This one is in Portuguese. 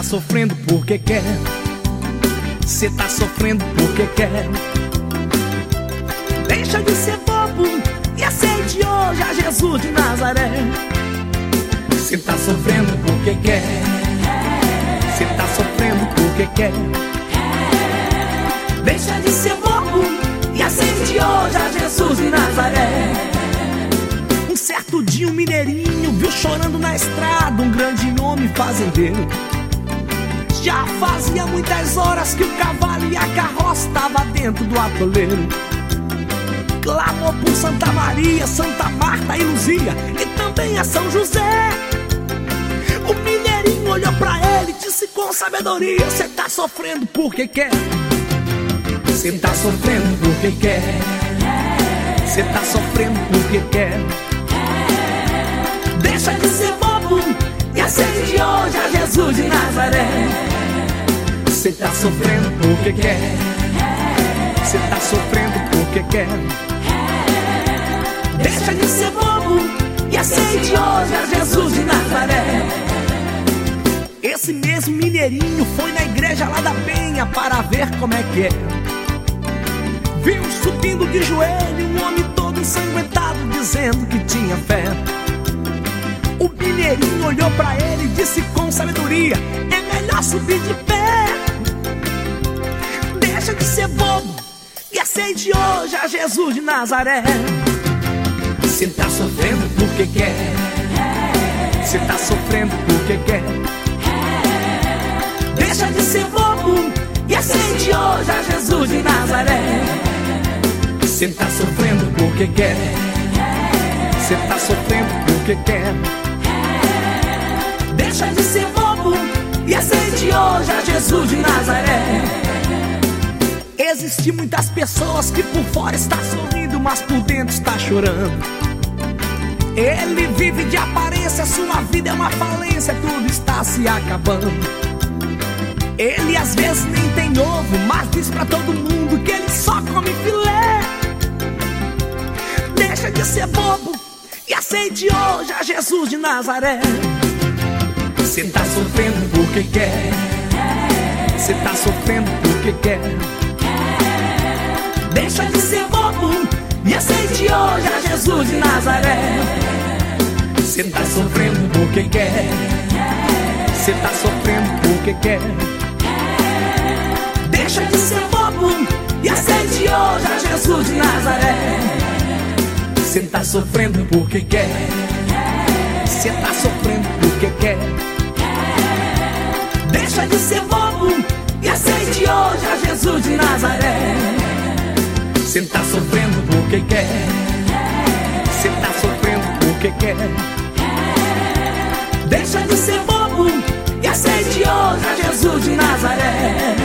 sofrendo porque quer. Cê tá sofrendo porque quer. Deixa de ser bobo e aceite hoje a Jesus de Nazaré. Cê tá sofrendo porque quer. Cê tá sofrendo porque quer. Deixa de ser bobo e aceite hoje a Jesus de Nazaré. Um certo dia um mineirinho viu chorando na estrada um grande homem fazendeiro. Já fazia muitas horas que o cavalo e a carroça estavam dentro do atoleiro. Clamou por Santa Maria, Santa Marta e Luzia, e também a São José. O mineirinho olhou pra ele e disse com sabedoria: cê tá sofrendo porque quer. Cê tá sofrendo porque quer. Cê tá sofrendo porque quer. Deixa de ser bobo e aceite hoje a Jesus de Nazaré. Cê tá sofrendo porque quer. Cê tá sofrendo porque quer. Deixa de ser bobo e aceite hoje a Jesus de Nazaré. Esse mesmo mineirinho foi na igreja lá da Penha para ver como é que é. Viu subindo de joelho um homem todo ensanguentado dizendo que tinha fé. O mineirinho olhou pra ele e disse com sabedoria: é melhor subir de pé. Deixa de ser bobo e aceite hoje a Jesus de Nazaré. Cê tá sofrendo porque quer. Cê tá sofrendo porque quer. Deixa de ser bobo e aceite hoje a Jesus de Nazaré. Cê tá sofrendo porque quer. Cê tá sofrendo porque quer. Deixa de ser bobo e aceite hoje a Jesus de Nazaré. Existem muitas pessoas que por fora está sorrindo, mas por dentro está chorando. Ele vive de aparência, sua vida é uma falência, tudo está se acabando. Ele às vezes nem tem ovo, mas diz pra todo mundo que ele só come filé. Deixa de ser bobo e aceite hoje a Jesus de Nazaré. Cê tá sofrendo porque quer. Cê tá sofrendo porque quer. Deixa de ser bobo e aceite hoje a Jesus de Nazaré. Cê tá sofrendo porque quer. Cê tá sofrendo porque quer. Deixa de ser bobo e aceite hoje a Jesus de Nazaré. Cê tá sofrendo porque quer. Cê tá sofrendo porque quer. Deixa de ser bobo e aceite hoje a Jesus de Nazaré. Cê tá sofrendo porque quer. Cê tá sofrendo porque quer. Deixa de ser bobo e aceite hoje a Jesus de Nazaré.